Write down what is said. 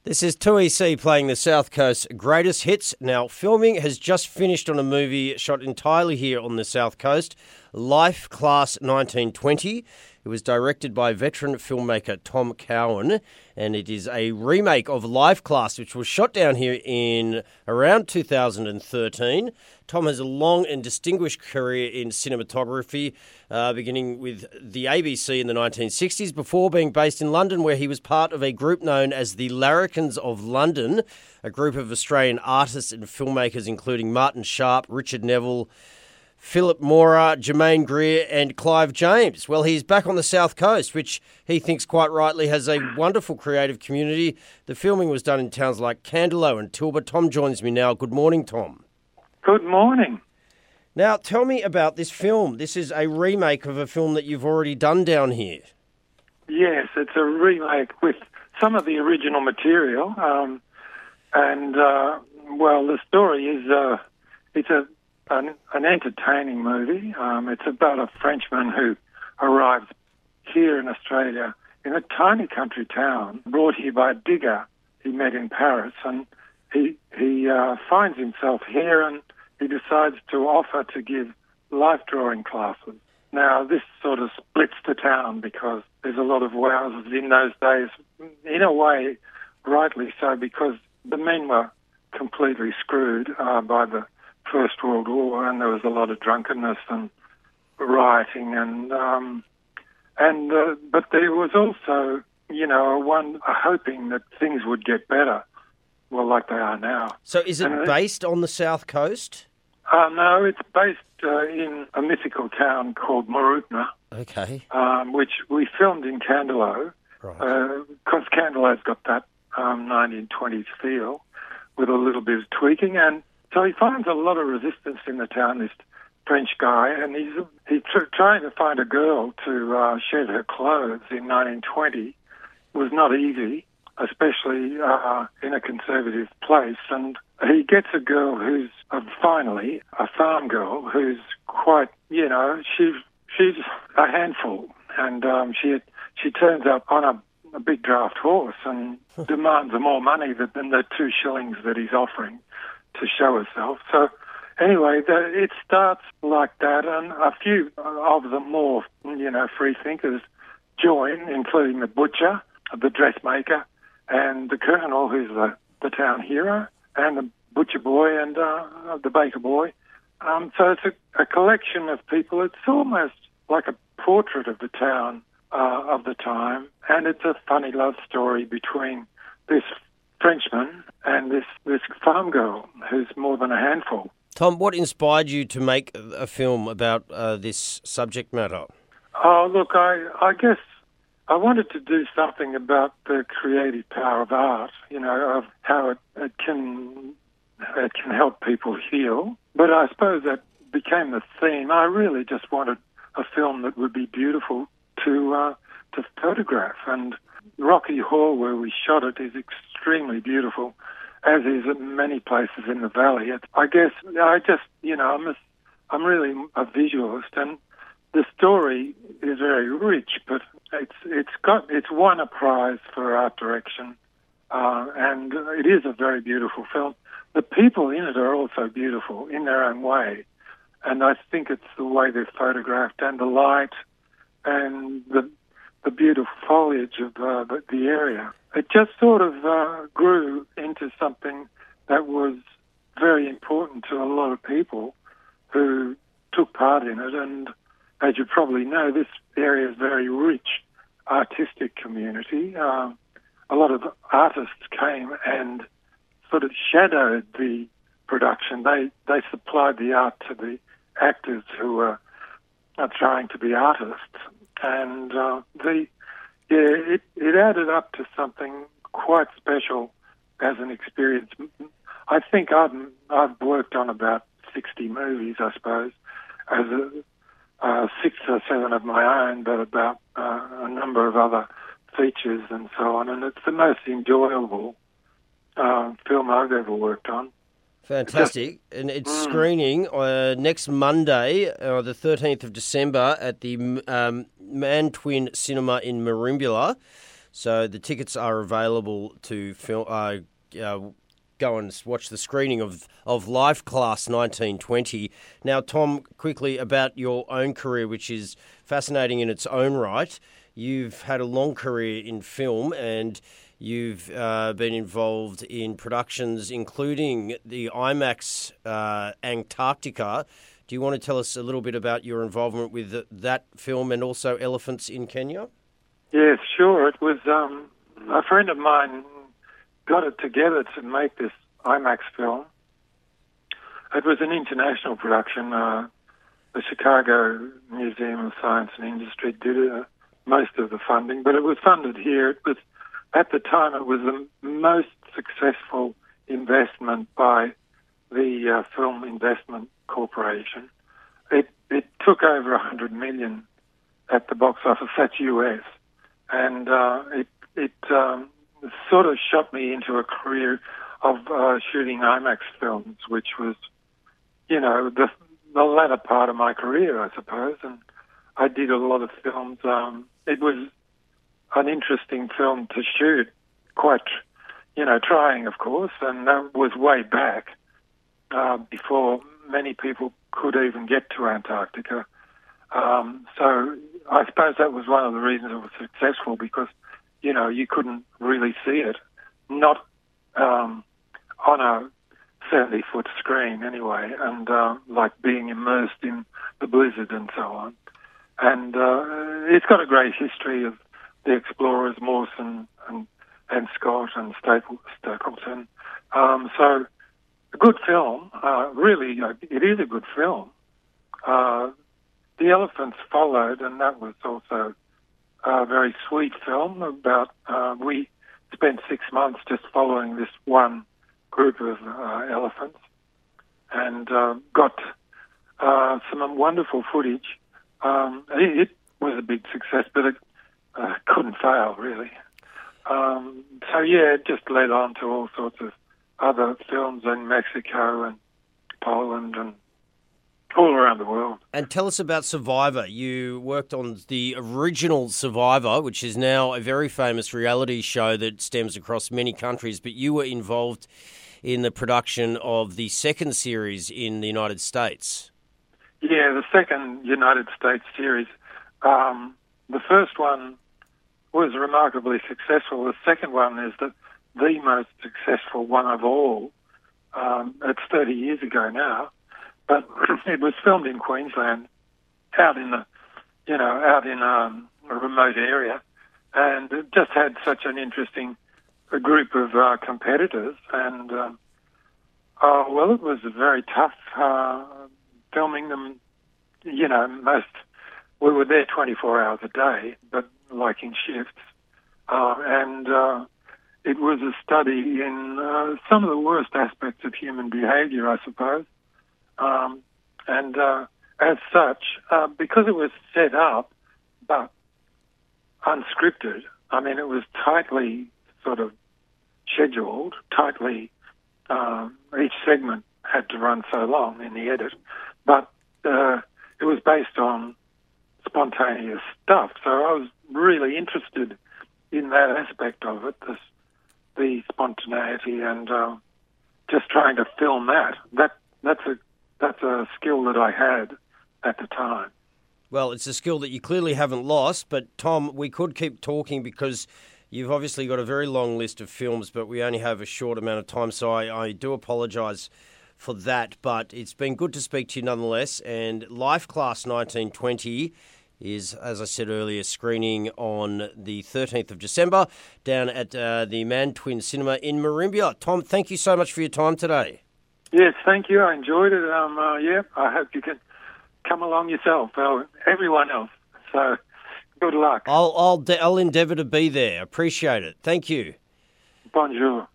This is 2EC playing the South Coast greatest hits. Now, filming has just finished on a movie shot entirely here on the South Coast, Life Class 1920. It was directed by veteran filmmaker Tom Cowan, and it is a remake of Life Class, which was shot down here in around 2013. Tom has a long and distinguished career in cinematography, beginning with the ABC in the 1960s, before being based in London, where he was part of a group known as the Larrikins of London, a group of Australian artists and filmmakers, including Martin Sharp, Richard Neville, Philip Mora, Jermaine Greer and Clive James. Well, he's back on the South Coast, which he thinks quite rightly has a wonderful creative community. The filming was done in towns like Candelo and Tilba. Tom joins me now. Good morning, Tom. Good morning. Now, tell me about this film. This is a remake of a film that you've already done down here. Yes, it's a remake with some of the original material. The story is it's an entertaining movie. It's about a Frenchman who arrives here in Australia in a tiny country town, brought here by a digger he met in Paris, and he finds himself here and he decides to offer to give life drawing classes. Now, this sort of splits the town because there's a lot of Wowsers in those days, in a way, rightly so, because the men were completely screwed by the First World War, and there was a lot of drunkenness and rioting, but there was also, a hoping that things would get better, well, like they are now. So, is it based on the South Coast? No, it's based in a mythical town called Mooroopna. Okay. Which we filmed in Candelo, because Candelo's got that 1920s feel with a little bit of tweaking, and so he finds a lot of resistance in the town, this French guy, and he's trying to find a girl to shed her clothes in 1920 was not easy, especially in a conservative place. And he gets a girl who's finally a farm girl who's quite, she's a handful, and she turns up on a big draft horse and demands more money than the 2 shillings that he's offering to show herself. So anyway, it starts like that, and a few of the more, free thinkers join, including the butcher, the dressmaker, and the colonel, who's the town hero, and the butcher boy and the baker boy. So it's a collection of people. It's almost like a portrait of the town of the time, and it's a funny love story between this Frenchman and this farm girl who's more than a handful. Tom, what inspired you to make a film about this subject matter? Oh, look, I guess I wanted to do something about the creative power of art, of how it can help people heal. But I suppose that became the theme. I really just wanted a film that would be beautiful to photograph, and Rocky Hall, where we shot it, is extremely beautiful, as is many places in the valley. I'm really a visualist, and the story is very rich, but it's won a prize for art direction, and it is a very beautiful film. The people in it are also beautiful in their own way, and I think it's the way they're photographed and the light and the beautiful foliage of the area. It just sort of grew into something that was very important to a lot of people who took part in it. And as you probably know, this area is very rich artistic community. A lot of artists came and sort of shadowed the production. They supplied the art to the actors who were trying to be artists. And it added up to something quite special as an experience. I think I've worked on about 60 movies, I suppose, as 6 or 7 of my own, but about a number of other features and so on. And it's the most enjoyable film I've ever worked on. Fantastic. And it's screening next Monday, the 13th of December, at the Man Twin Cinema in Merimbula. So the tickets are available to go and watch the screening of Life Class 1920. Now, Tom, quickly about your own career, which is fascinating in its own right. You've had a long career in film and you've been involved in productions, including the IMAX Antarctica. Do you want to tell us a little bit about your involvement with that film and also Elephants in Kenya? Yes, sure. It was a friend of mine got it together to make this IMAX film. It was an international production. The Chicago Museum of Science and Industry did most of the funding, but it was funded here. It was, at the time, it was the most successful investment by the Film Investment Corporation. It took over $100 million at the box office. That's US, and it sort of shot me into a career of shooting IMAX films, which was, the latter part of my career, I suppose. And I did a lot of films. It was an interesting film to shoot, quite, trying, of course, and that was way back before many people could even get to Antarctica. So I suppose that was one of the reasons it was successful, because, you couldn't really see it, not on a 70-foot screen anyway, and like being immersed in the blizzard and so on. And it's got a great history of the explorers, Mawson and Scott and Stapleton. So a good film, really, it is a good film. The Elephants followed, and that was also a very sweet film about, we spent 6 months just following this one group of elephants and got some wonderful footage. It was a big success, but it couldn't fail, really. So, yeah, it just led on to all sorts of other films in Mexico and Poland and all around the world. And tell us about Survivor. You worked on the original Survivor, which is now a very famous reality show that stems across many countries, but you were involved in the production of the second series in the United States. Yeah, the second United States series. The first one was remarkably successful. The second one is the most successful one of all. It's 30 years ago now. But it was filmed in Queensland, out in a remote area, and it just had such an interesting group of competitors. And it was very tough filming them. We were there 24 hours a day, but like in shifts, and it was a study in some of the worst aspects of human behaviour, I suppose. And as such, because it was set up but unscripted, I mean, it was tightly sort of scheduled, each segment had to run so long in the edit, but it was based on spontaneous stuff. So I was really interested in that aspect of it, the spontaneity, and just trying to film that. That's a skill that I had at the time. Well, it's a skill that you clearly haven't lost, but Tom, we could keep talking because you've obviously got a very long list of films, but we only have a short amount of time, so I do apologise for that, but it's been good to speak to you nonetheless. And Life Class 1920 is, as I said earlier, screening on the 13th of December down at the Mantwin Cinema in Merimbula. Tom, thank you so much for your time today. Yes, thank you. I enjoyed it. I hope you can come along yourself, everyone else. So, good luck. I'll endeavour to be there. Appreciate it. Thank you. Bonjour.